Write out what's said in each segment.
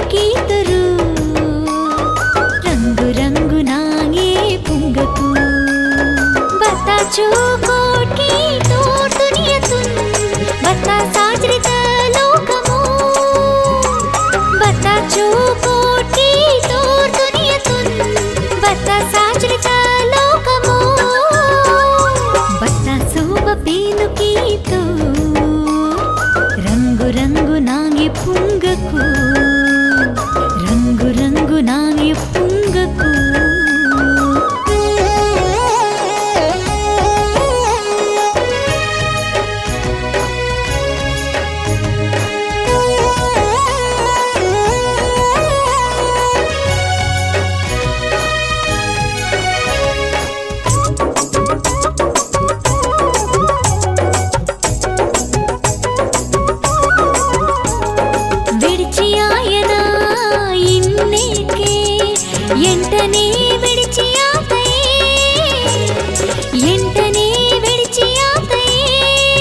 की तरु रंग रंग नांगे पुंगकु बता चोकोट की तोर दुनिया तुन बता साजरित लोकमो बता चोकोट की तोर दुनिया तुन बता साजरित लोकमो बता सोब पेनु की तो रंगु रंगु नांगे पुंगकु रंगु रंगु नांगे पुंगकु ఎంటనే విడిచియాతయే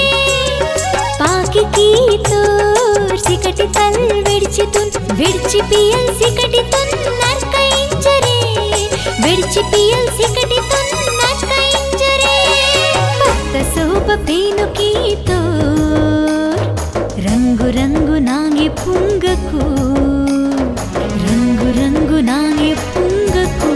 పాకికి తోర్ సికటి తల్ విడిచితున్ విడిచి పియల్ సికటి తున్ నర్కయించరే విడిచి పియల్ సికటి తున్ నర్కయించరే పత్త సోప పేనుకి తోర్ రంగు రంగు నాంగి పుంగకు रंगु रंगु नांगे पुंगकु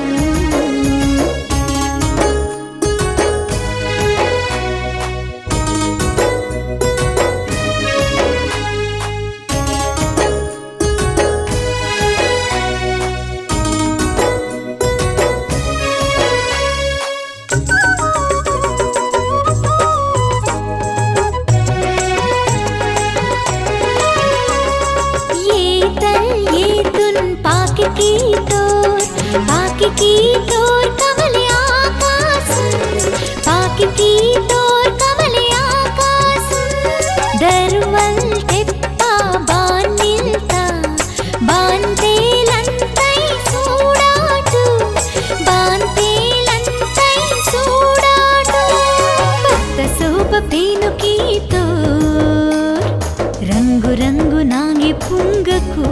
पाकी तोर कमले आकाश पाकी तोर कमले आकाश दरवल टेप्पा बान मिलता बान तेलंतै सूडाटु बान तेलंतै सूडाटु पत्त सोप पेनुकी तोर रंगु रंगु नांगे पुंगकु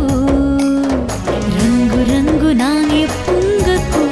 रंगु रंगु नांगे पुंगकु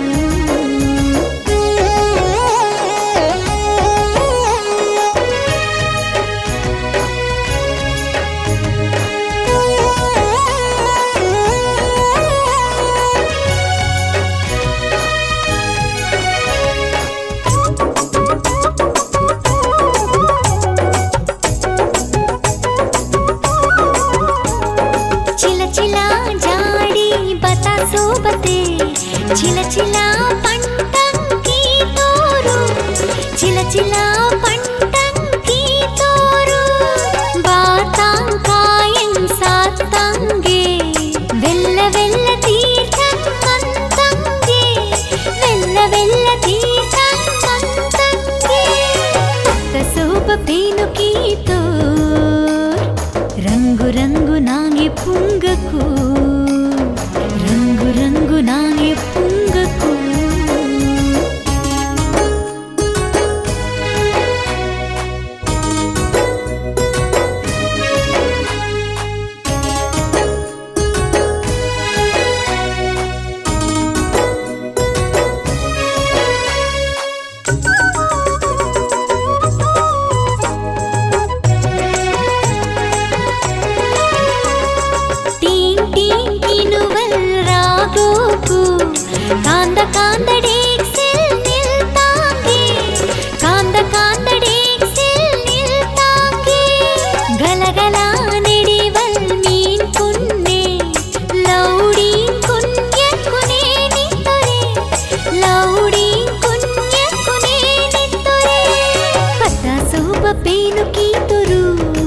चिला चिला जाड़ी बता सोबते चिला चिला पंटंकी तोरू चिला चिला पंटंकी तोरू बातांकायं सात्तंगे वेल्ल वेल्ल तीर्थं कंतंगे वेल्ल वेल्ल तीर्थं कंतंगे पत्त सोब पेनुकी तोर रंगु रंगु नांगे पुंगकु रंगु रंगु नांगे पुंगकु कांद कांद डेक सिल निलतांगे कांद कांद डेक सिल निलतांगे गलगला नेडिवल मीन कुन्ने लौडी कुन्ये कुने नितरे लौडी कुन्ये कुने नितरे पत्ता सोब पेनुकी तुरु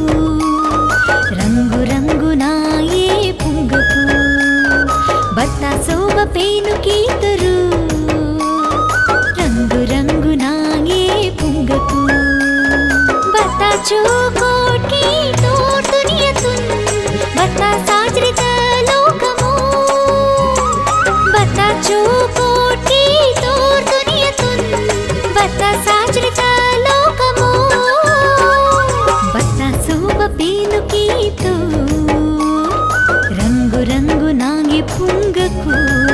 रंगु रंगु नाये पुंगकु बता सोब पेनुकी तुरु रंगु रंगु नांगे पुंगकु बता चोकोट की तोर दुनिया పొంగకు